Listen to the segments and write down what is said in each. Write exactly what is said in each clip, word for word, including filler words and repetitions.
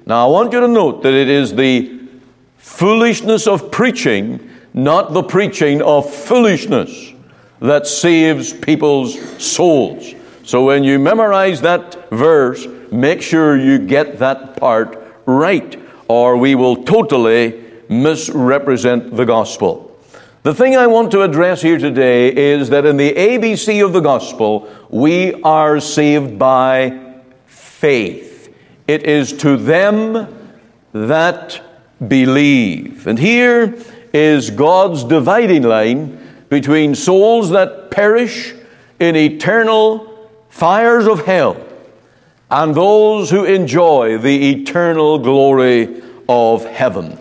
Now I want you to note that it is the foolishness of preaching, not the preaching of foolishness, that saves people's souls. So when you memorize that verse, make sure you get that part right, or we will totally misrepresent the gospel. The thing I want to address here today is that in the A B C of the gospel, we are saved by faith. It is to them that believe. And here is God's dividing line between souls that perish in eternal fires of hell and those who enjoy the eternal glory of heaven.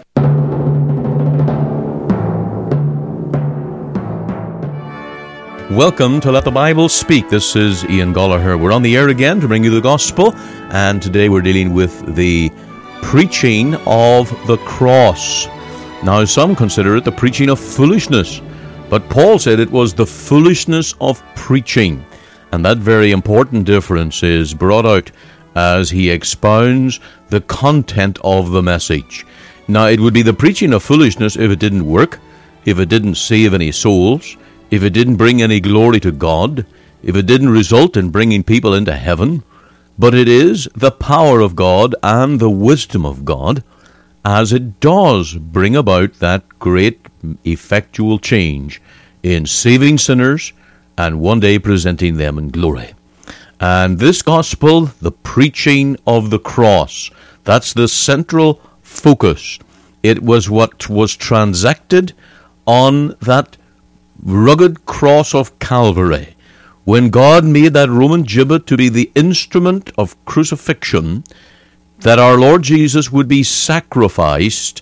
Welcome to Let the Bible Speak. This is Ian Gollaher. We're on the air again to bring you the gospel, and today we're dealing with the preaching of the cross. Now, some consider it the preaching of foolishness, but Paul said it was the foolishness of preaching, and that very important difference is brought out as he expounds the content of the message. Now, it would be the preaching of foolishness if it didn't work, if it didn't save any souls, if it didn't bring any glory to God, if it didn't result in bringing people into heaven. But it is the power of God and the wisdom of God, as it does bring about that great effectual change in saving sinners and one day presenting them in glory. And this gospel, the preaching of the cross, that's the central focus. It was what was transacted on that rugged cross of Calvary, when God made that Roman gibbet to be the instrument of crucifixion, that our Lord Jesus would be sacrificed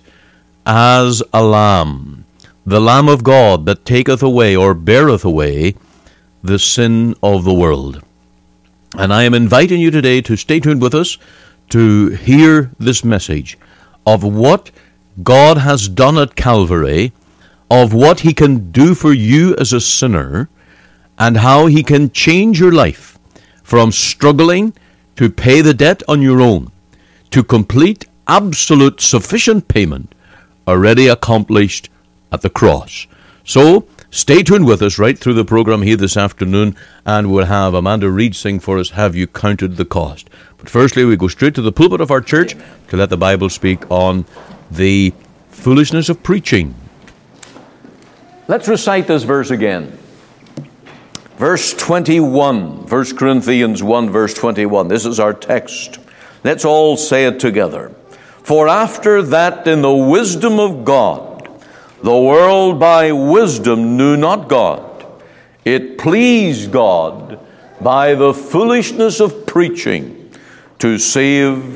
as a lamb, the Lamb of God that taketh away or beareth away the sin of the world. And I am inviting you today to stay tuned with us to hear this message of what God has done at Calvary, of what He can do for you as a sinner, and how He can change your life from struggling to pay the debt on your own to complete, absolute, sufficient payment already accomplished at the cross. So, stay tuned with us right through the program here this afternoon, and we'll have Amanda Reed sing for us, Have You Counted the Cost? But firstly, we go straight to the pulpit of our church to let the Bible speak on the foolishness of preaching. Let's recite this verse again. Verse twenty-one, First Corinthians one, verse twenty-one. This is our text. Let's all say it together. For after that in the wisdom of God, the world by wisdom knew not God. It pleased God by the foolishness of preaching to save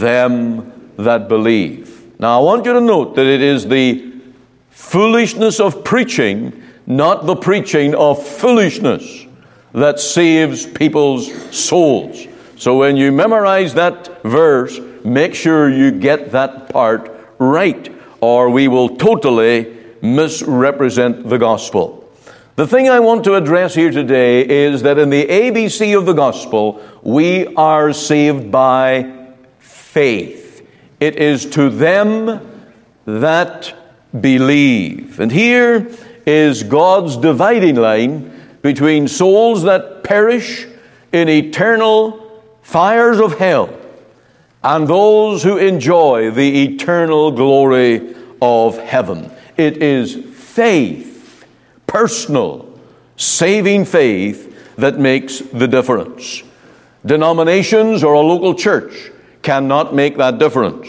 them that believe. Now I want you to note that it is the foolishness of preaching, not the preaching of foolishness, that saves people's souls. So when you memorize that verse, make sure you get that part right, or we will totally misrepresent the gospel. The thing I want to address here today is that in the A B C of the gospel, we are saved by faith. It is to them that believe. And here is God's dividing line between souls that perish in eternal fires of hell and those who enjoy the eternal glory of heaven. It is faith, personal, saving faith, that makes the difference. Denominations or a local church cannot make that difference.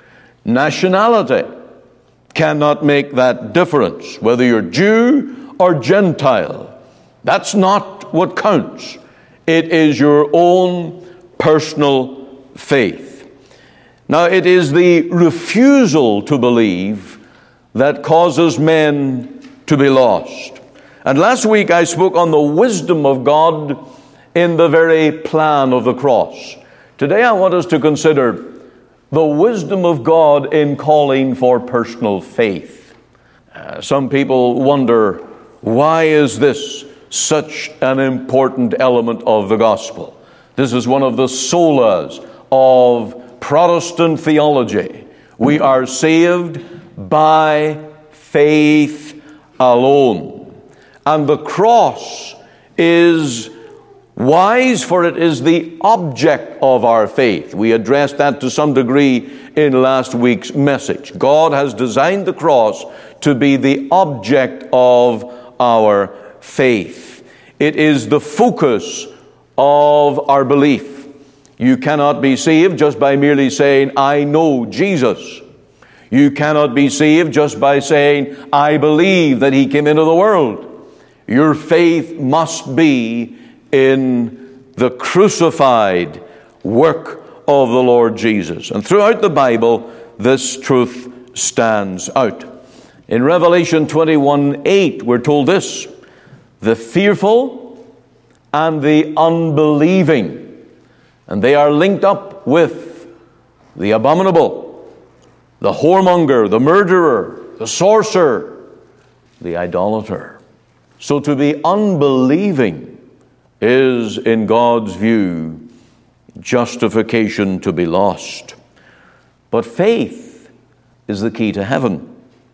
Nationality cannot make that difference, whether you're Jew or Gentile. That's not what counts. It is your own personal faith. Now, it is the refusal to believe that causes men to be lost. And last week I spoke on the wisdom of God in the very plan of the cross. Today I want us to consider the wisdom of God in calling for personal faith. Uh, some people wonder, why is this such an important element of the gospel? This is one of the solas of Protestant theology. We are saved by faith alone. And the cross is wise, for it is the object of our faith. We addressed that to some degree in last week's message. God has designed the cross to be the object of our faith. It is the focus of our belief. You cannot be saved just by merely saying, I know Jesus. You cannot be saved just by saying, I believe that He came into the world. Your faith must be in the crucified work of the Lord Jesus. And throughout the Bible, this truth stands out. In Revelation twenty-one eight, we're told this: the fearful and the unbelieving, and they are linked up with the abominable, the whoremonger, the murderer, the sorcerer, the idolater. So to be unbelieving is, in God's view, justification to be lost. But faith is the key to heaven.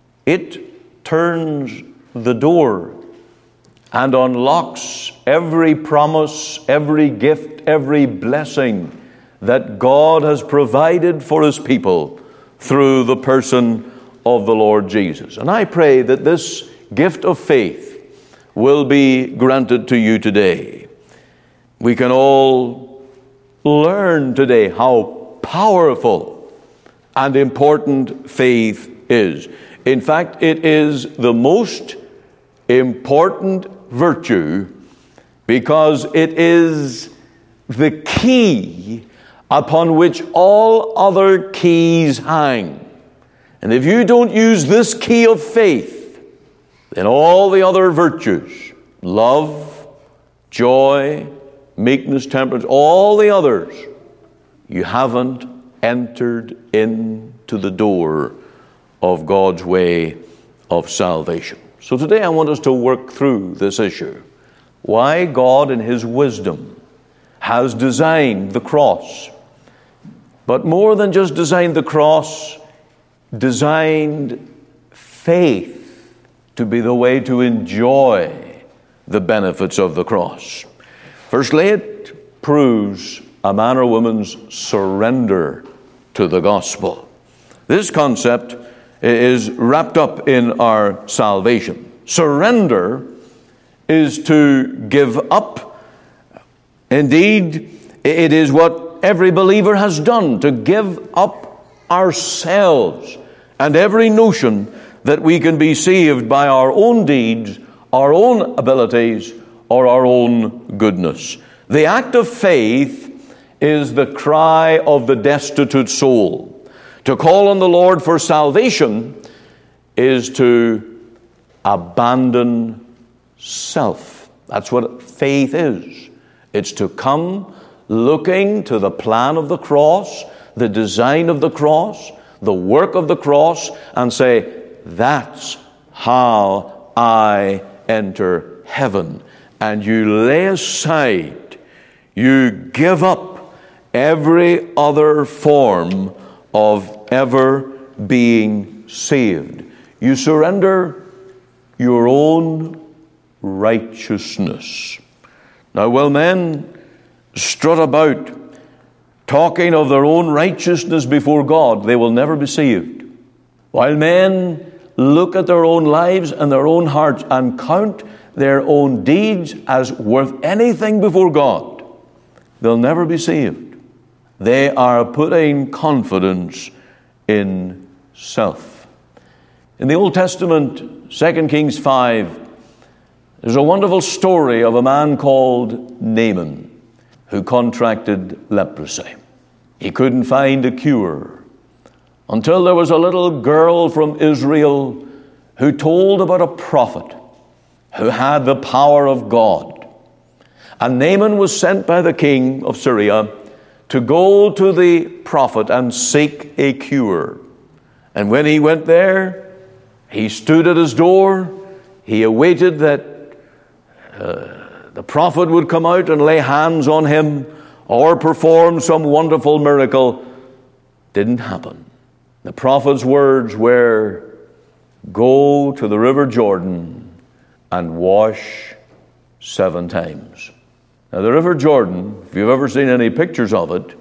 It turns the door and unlocks every promise, every gift, every blessing that God has provided for His people through the person of the Lord Jesus. And I pray that this gift of faith will be granted to you today. We can all learn today how powerful and important faith is. In fact, it is the most important virtue because it is the key upon which all other keys hang. And if you don't use this key of faith, then all the other virtues, love, joy, meekness, temperance, all the others, you haven't entered into the door of God's way of salvation. So today I want us to work through this issue. Why God in His wisdom has designed the cross. But more than just designed the cross, designed faith to be the way to enjoy the benefits of the cross. Firstly, it proves a man or woman's surrender to the gospel. This concept is wrapped up in our salvation. Surrender is to give up. Indeed, it is what every believer has done, to give up ourselves and every notion that we can be saved by our own deeds, our own abilities, or our own goodness. The act of faith is the cry of the destitute soul. To call on the Lord for salvation is to abandon self. That's what faith is. It's to come looking to the plan of the cross, the design of the cross, the work of the cross, and say, that's how I enter heaven. And you lay aside, you give up every other form of ever being saved. You surrender your own righteousness. Now, while men strut about talking of their own righteousness before God, they will never be saved. While men look at their own lives and their own hearts and count their own deeds as worth anything before God, they'll never be saved. They are putting confidence in self. In the Old Testament, Second Kings five, there's a wonderful story of a man called Naaman who contracted leprosy. He couldn't find a cure until there was a little girl from Israel who told about a prophet who had the power of God. And Naaman was sent by the king of Syria to go to the prophet and seek a cure. And when he went there, he stood at his door. He awaited that uh, the prophet would come out and lay hands on him or perform some wonderful miracle. Didn't happen. The prophet's words were, go to the river Jordan and wash seven times. Now the river Jordan, if you've ever seen any pictures of it,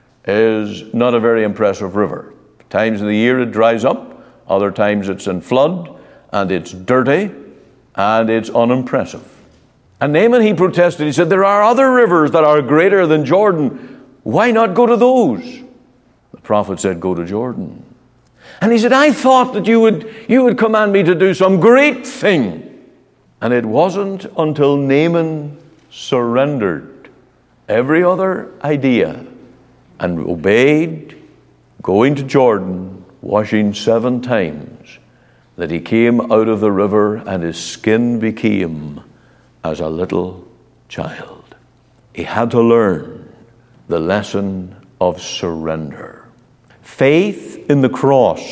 is not a very impressive river. Times of the year it dries up, other times it's in flood, and it's dirty, and it's unimpressive. And Naaman, he protested. He said, there are other rivers that are greater than Jordan. Why not go to those? The prophet said, go to Jordan. And he said, I thought that you would, you would command me to do some great thing. And it wasn't until Naaman surrendered every other idea and obeyed going to Jordan, washing seven times, that he came out of the river and his skin became as a little child. He had to learn the lesson of surrender. Faith in the cross,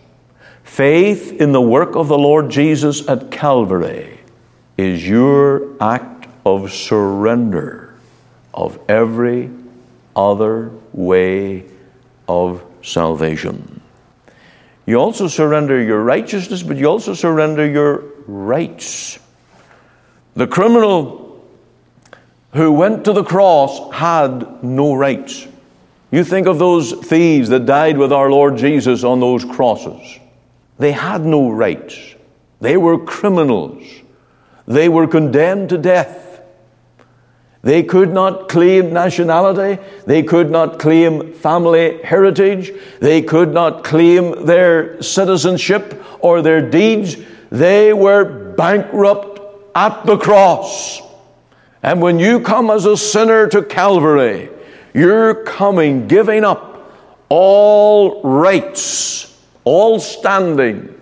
faith in the work of the Lord Jesus at Calvary is your act of surrender of every other way of salvation. You also surrender your righteousness, but you also surrender your rights. The criminal who went to the cross had no rights. You think of those thieves that died with our Lord Jesus on those crosses. They had no rights. They were criminals. They were condemned to death. They could not claim nationality. They could not claim family heritage. They could not claim their citizenship or their deeds. They were bankrupt at the cross. And when you come as a sinner to Calvary, you're coming, giving up all rights, all standing,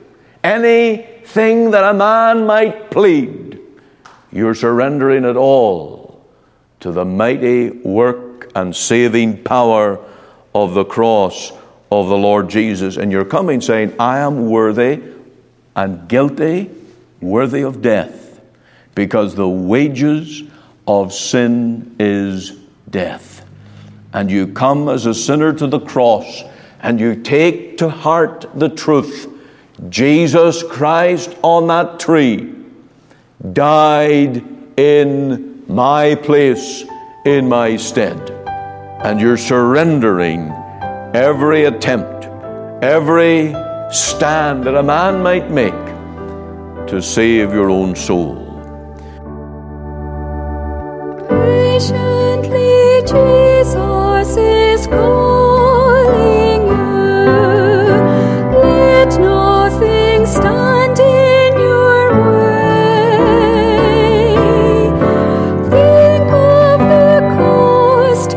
anything that a man might plead. You're surrendering it all to the mighty work and saving power of the cross of the Lord Jesus. And you're coming saying, I am worthy and guilty, worthy of death. Because the wages of sin is death. And you come as a sinner to the cross and you take to heart the truth. Jesus Christ on that tree died in my place, in my stead. And you're surrendering every attempt, every stand that a man might make to save your own soul. Patiently Jesus is calling you. Let nothing stand in your way. Think of the cost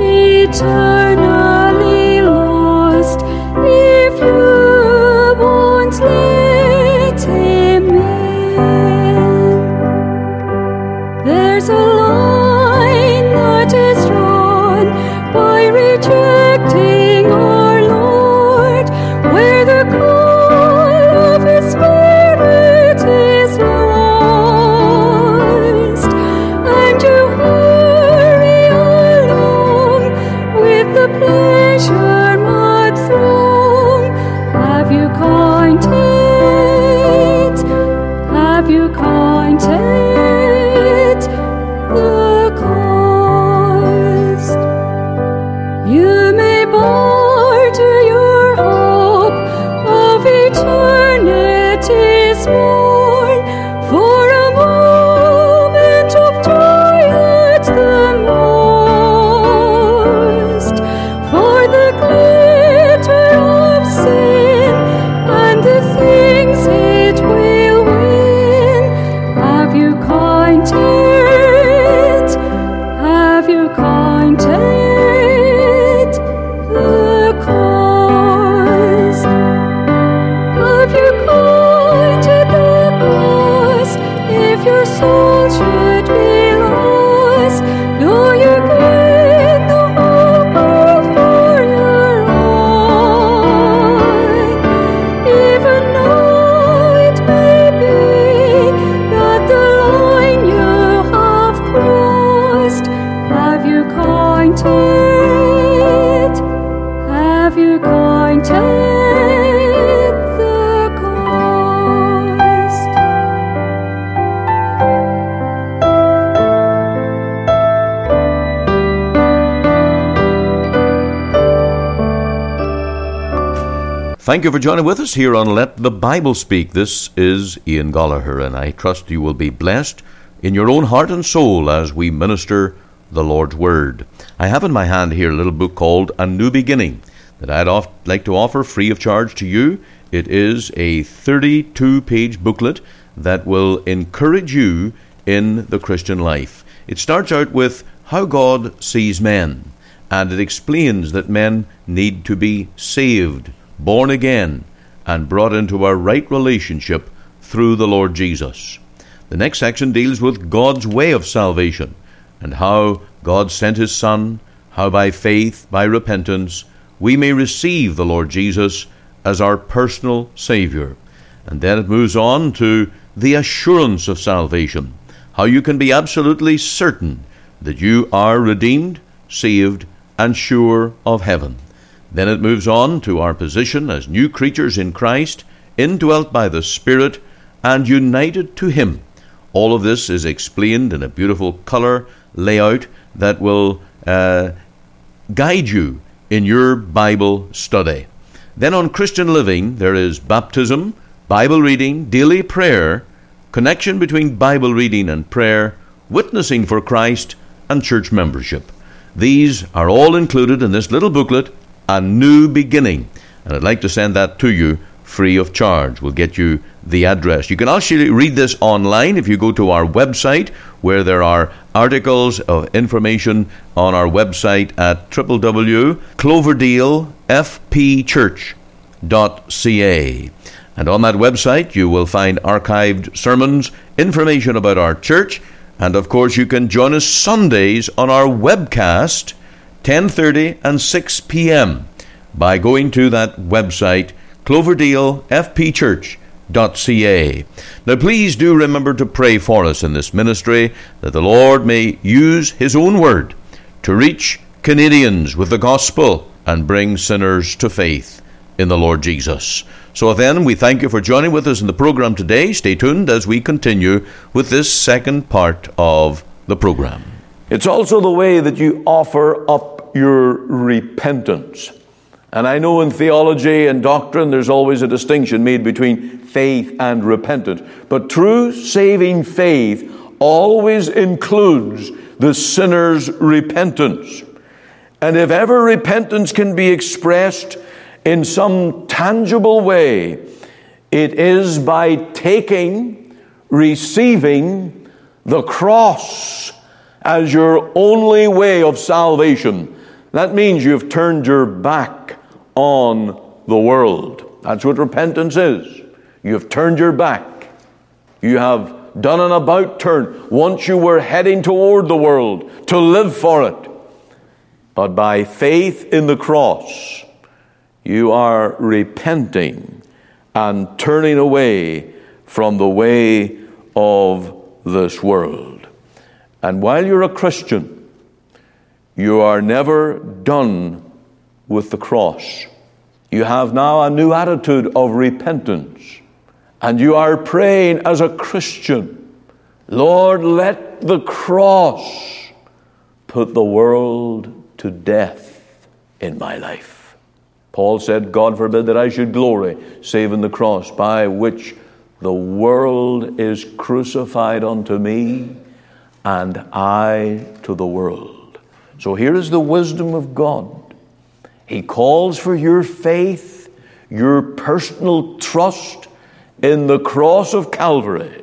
eternally lost if you won't let Him in. There's a line that is drawn by rejecting our Lord, where the call of His Spirit is lost, and you hurry along with the pleasure-mad throng. Have you counted? Have you counted the cost? You may barter your hope of eternity's morn for a moment of joy at the most, for the glitter of sin and the things it will win. Have you counted? Have you counted the cost? Have you counted the Thank you for joining with us here on Let the Bible Speak. This is Ian Goligher, and I trust you will be blessed in your own heart and soul as we minister the Lord's Word. I have in my hand here a little book called A New Beginning that I'd oft like to offer free of charge to you. It is a thirty-two page booklet that will encourage you in the Christian life. It starts out with how God sees men, and it explains that men need to be saved, born again, and brought into a right relationship through the Lord Jesus. The next section deals with God's way of salvation and how God sent His Son, how by faith, by repentance, we may receive the Lord Jesus as our personal Savior. And then it moves on to the assurance of salvation, how you can be absolutely certain that you are redeemed, saved, and sure of heaven. Then it moves on to our position as new creatures in Christ, indwelt by the Spirit, and united to Him. All of this is explained in a beautiful color layout that will uh, guide you in your Bible study. Then on Christian living, there is baptism, Bible reading, daily prayer, connection between Bible reading and prayer, witnessing for Christ, and church membership. These are all included in this little booklet, A New Beginning, and I'd like to send that to you free of charge. We'll get you the address. You can actually read this online if you go to our website, where there are articles of information on our website at w w w dot cloverdale f p church dot c a. And on that website you will find archived sermons, information about our church, and of course you can join us Sundays on our webcast, ten thirty and six p.m. by going to that website, cloverdale f p church dot c a. Now please do remember to pray for us in this ministry, that the Lord may use His own word to reach Canadians with the gospel and bring sinners to faith in the Lord Jesus. So then, we thank you for joining with us in the program today. Stay tuned as we continue with this second part of the program. It's also the way that you offer up your repentance. And I know in theology and doctrine there's always a distinction made between faith and repentance. But true saving faith always includes the sinner's repentance. And if ever repentance can be expressed in some tangible way, it is by taking, receiving the cross as your only way of salvation. That means you've turned your back on the world. That's what repentance is. You've turned your back. You have done an about turn. Once you were heading toward the world to live for it. But by faith in the cross, you are repenting and turning away from the way of this world. And while you're a Christian, you are never done with the cross. You have now a new attitude of repentance. And you are praying as a Christian, Lord, let the cross put the world to death in my life. Paul said, God forbid that I should glory, save in the cross, by which the world is crucified unto me, and I to the world. So here is the wisdom of God. He calls for your faith, your personal trust in the cross of Calvary,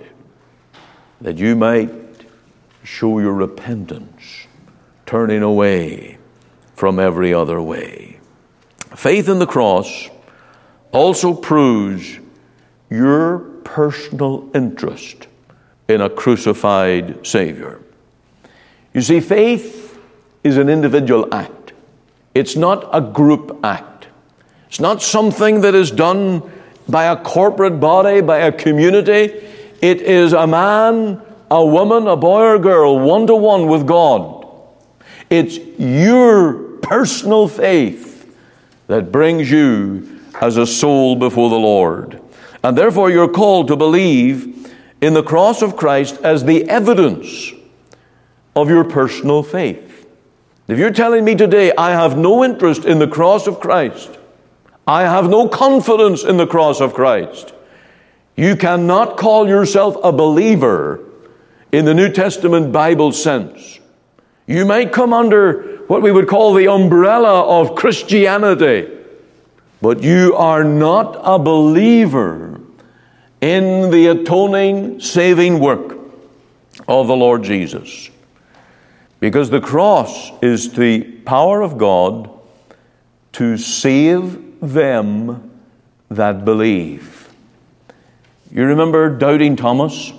that you might show your repentance, turning away from every other way. Faith in the cross also proves your personal interest in a crucified Savior. You see, faith is an individual act. It's not a group act. It's not something that is done by a corporate body, by a community. It is a man, a woman, a boy or girl, one-to-one with God. It's your personal faith that brings you as a soul before the Lord. And therefore you're called to believe in the cross of Christ as the evidence of your personal faith. If you're telling me today, I have no interest in the cross of Christ, I have no confidence in the cross of Christ. You cannot call yourself a believer in the New Testament Bible sense. You might come under what we would call the umbrella of Christianity, but you are not a believer in the atoning, saving work of the Lord Jesus. Because the cross is the power of God to save them that believe. You remember doubting Thomas?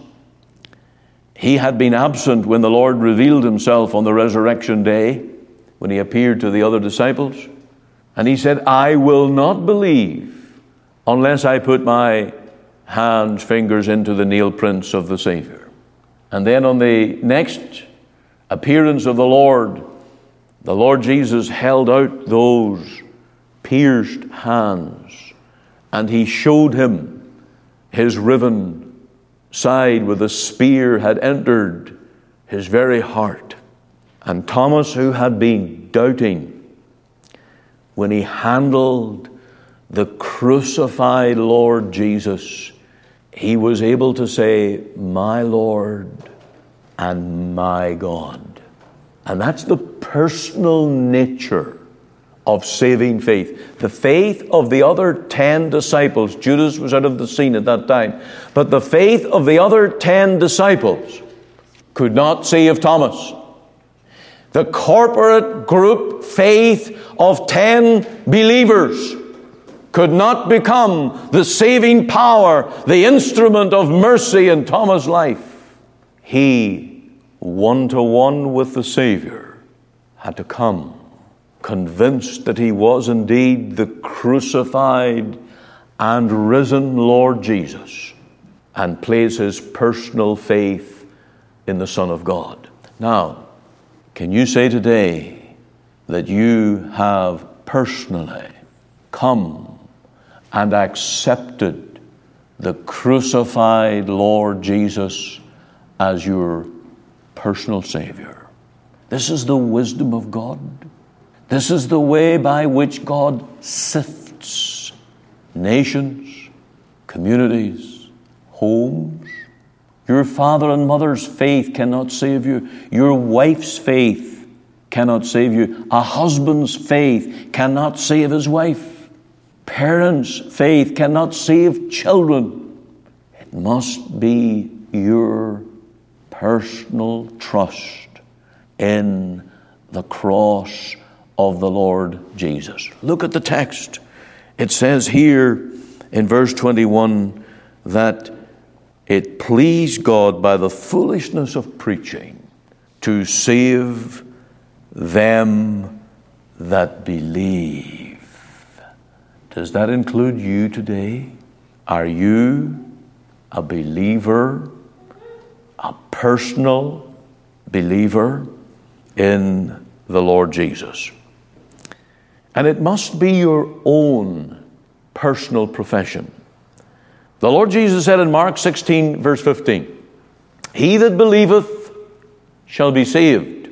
He had been absent when the Lord revealed himself on the resurrection day, when he appeared to the other disciples. And he said, I will not believe unless I put my hands, fingers into the nail prints of the Savior. And then on the next appearance of the Lord, the Lord Jesus held out those pierced hands, and he showed him his riven side where the spear had entered his very heart. And Thomas, who had been doubting, when he handled the crucified Lord Jesus, he was able to say, my Lord and my God. And that's the personal nature of saving faith. The faith of the other ten disciples, Judas was out of the scene at that time, but the faith of the other ten disciples could not save Thomas. The corporate group faith of ten believers could not become the saving power, the instrument of mercy in Thomas' life. He, one-to-one with the Savior, had to come, convinced that he was indeed the crucified and risen Lord Jesus, and place his personal faith in the Son of God. Now, can you say today that you have personally come and accepted the crucified Lord Jesus as your personal Savior? This is the wisdom of God. This is the way by which God sifts nations, communities, homes. Your father and mother's faith cannot save you. Your wife's faith cannot save you. A husband's faith cannot save his wife. Parents' faith cannot save children. It must be your personal trust in the cross of the Lord Jesus. Look at the text. It says here in verse twenty-one that it pleased God by the foolishness of preaching to save them that believe. Does that include you today? Are you a believer, a personal believer in the Lord Jesus? And it must be your own personal profession. The Lord Jesus said in Mark sixteen, verse fifteen, he that believeth shall be saved.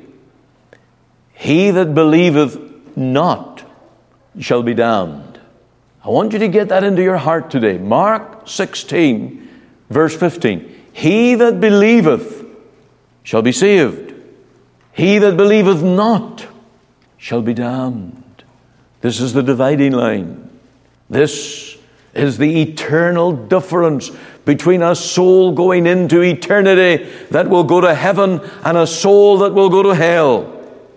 He that believeth not shall be damned. I want you to get that into your heart today. Mark sixteen, verse fifteen. He that believeth shall be saved. He that believeth not shall be damned. This is the dividing line. This is the eternal difference between a soul going into eternity that will go to heaven and a soul that will go to hell.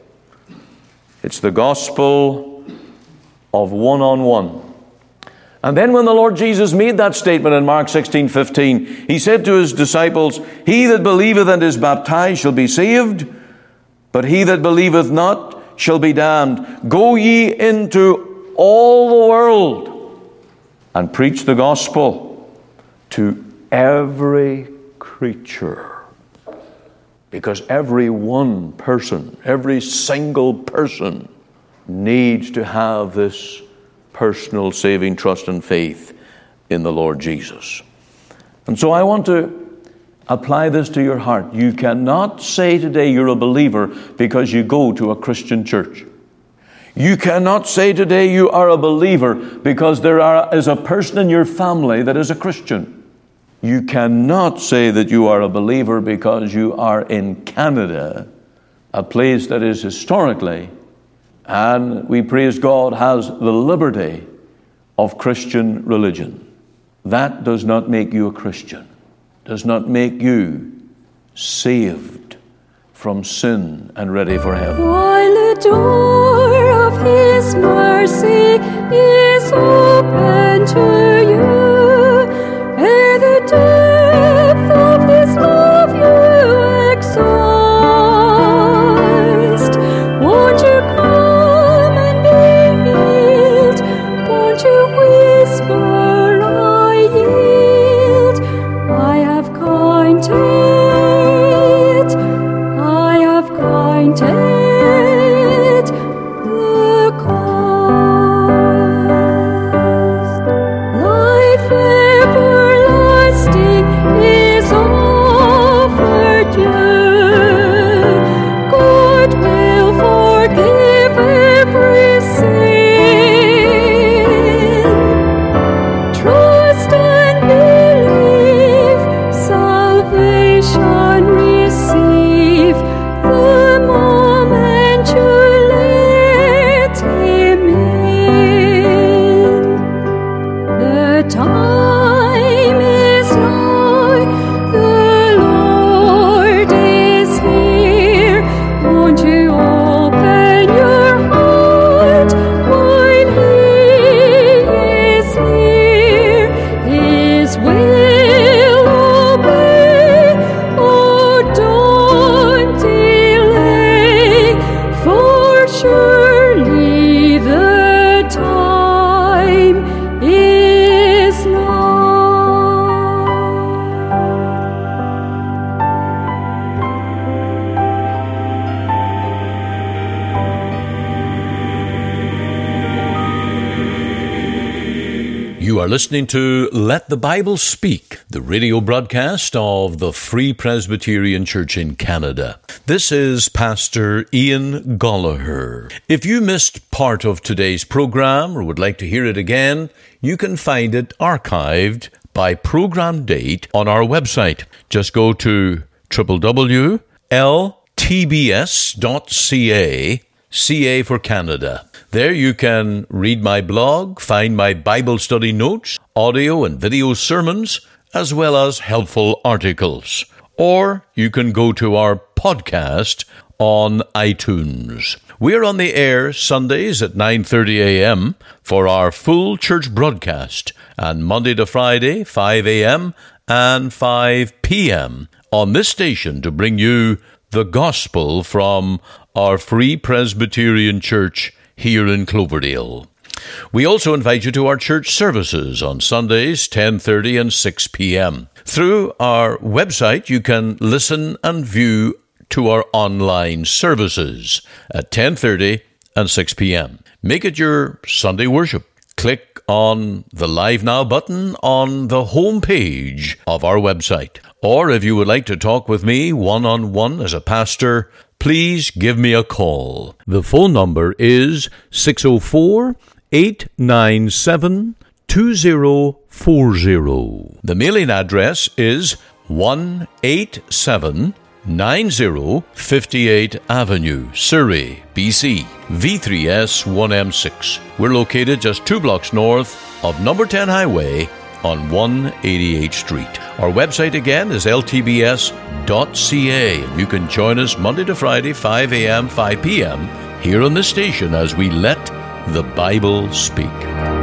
It's the gospel of one-on-one. And then when the Lord Jesus made that statement in Mark sixteen fifteen, he said to his disciples, he that believeth and is baptized shall be saved, but he that believeth not shall be damned. Go ye into all the world and preach the gospel to every creature. Because every one person, every single person needs to have this personal saving trust and faith in the Lord Jesus. And so I want to apply this to your heart. You cannot say today you're a believer because you go to a Christian church. You cannot say today you are a believer because there are, is a person in your family that is a Christian. You cannot say that you are a believer because you are in Canada, a place that is historically, and we praise God, has the liberty of Christian religion. That does not make you a Christian, does not make you saved from sin and ready for heaven. While the door of His mercy is open to you, ere the depth of His love you exhaust, won't you come and be healed? Won't you whisper, I yield? I have counted Counted the cost. Life everlasting is offered you. God will forgive every sin. Trust and believe, salvation receive. The moment you let Him in, the time is nigh, the Lord is here. Won't you open your heart while He is here? His will obey, oh don't delay, for surely the time is nigh. You are listening to Let the Bible Speak, the radio broadcast of the Free Presbyterian Church in Canada. This is Pastor Ian Gollaher. If you missed part of today's program or would like to hear it again, you can find it archived by program date on our website. Just go to w w w dot l t b s dot c a, C A for Canada. There you can read my blog, find my Bible study notes, audio and video sermons, as well as helpful articles. Or you can go to our podcast on iTunes. We're on the air Sundays at nine thirty a.m. for our full church broadcast, and Monday to Friday, five a.m. and five p.m. on this station to bring you the gospel from our Free Presbyterian Church here in Cloverdale. We also invite you to our church services on Sundays, ten thirty and six p.m. Through our website, you can listen and view to our online services at ten thirty and six p.m. Make it your Sunday worship. Click on the Live Now button on the home page of our website. Or if you would like to talk with me one-on-one as a pastor, please give me a call. The phone number is six oh four, eight nine seven, two oh four oh. The mailing address is one eighty-seven ninety fifty-eight Avenue, Surrey, B C, V three S one M six. We're located just two blocks north of number ten Highway on one eighty-eighth Street. Our website again is l t b s dot c a, and you can join us Monday to Friday, five a.m., five p.m. here on the station as we let the Bible speak.